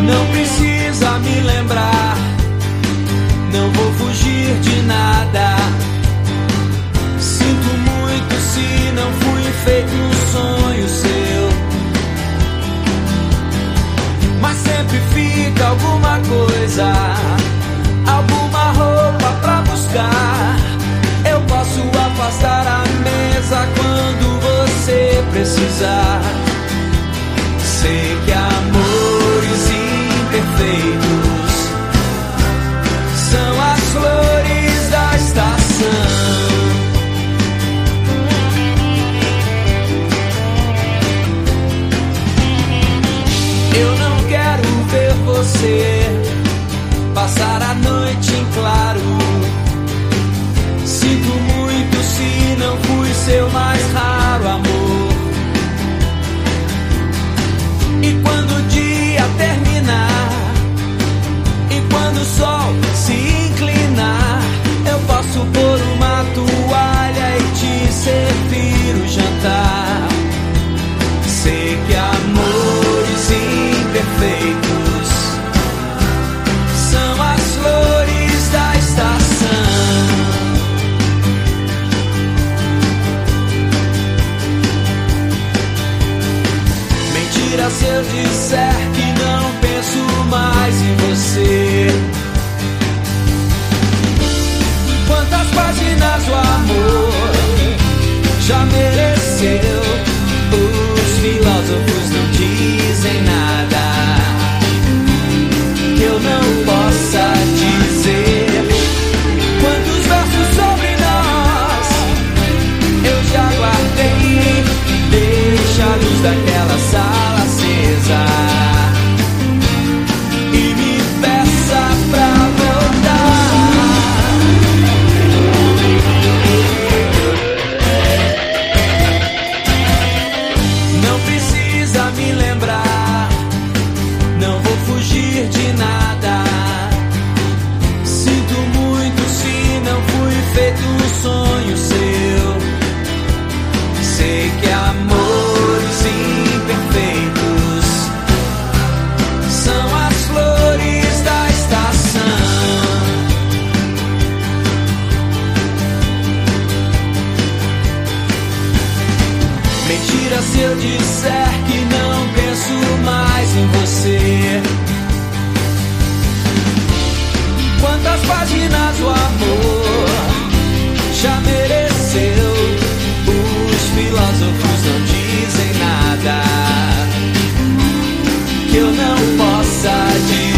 Não precisa me lembrar, não vou fugir de nada. Sinto muito se não fui feito um sonho seu, mas sempre fica alguma coisa, alguma roupa pra buscar. Eu posso afastar a mesa quando você precisar. Sei que amores imperfeitos são as flores da estação. Eu não quero ver você passar a noite em claro. Sinto muito se não fui seu mais raro amor. E quando o dia terminar, e quando o sol se inclinar, eu posso pôr uma toalha e te servir o jantar. Sei que amores imperfeitos são as flores da estação. Mentira se eu disser que não penso mais em você. Quantas páginas o amor já mereceu? Os filósofos não dizem nada que eu não possa dizer. Quantos versos sobre nós eu já guardei. Deixa a luz daquela sala acesa e me peça pra voltar. Não precisa me lembrar, não vou fugir de nada. Sinto muito se não fui feito um sonho seu. Sei que amores imperfeitos são as flores da estação. Mentira se eu disser que não penso mais em você. Quantas páginas o amor já mereceu? Os filósofos não dizem nada que eu não possa dizer.